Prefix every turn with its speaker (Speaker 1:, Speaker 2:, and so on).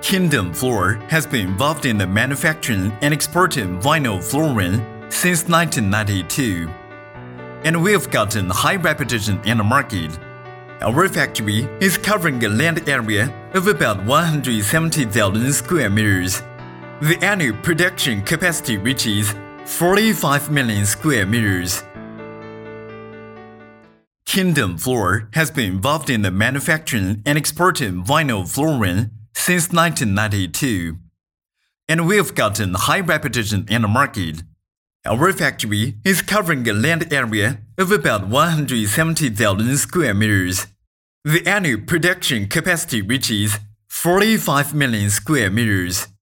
Speaker 1: Kingdom Floor has been involved in the manufacturing and exporting vinyl flooring since 1992, and we have gotten high reputation in the market. Our factory is covering a land area of about 170,000 square meters. The annual production capacity reaches 45 million square meters. Kingdom Floor has been involved in the manufacturing and exporting vinyl flooring since 1992, and we have gotten high reputation in the market. Our factory is covering a land area of about 170,000 square meters. The annual production capacity reaches 45 million square meters.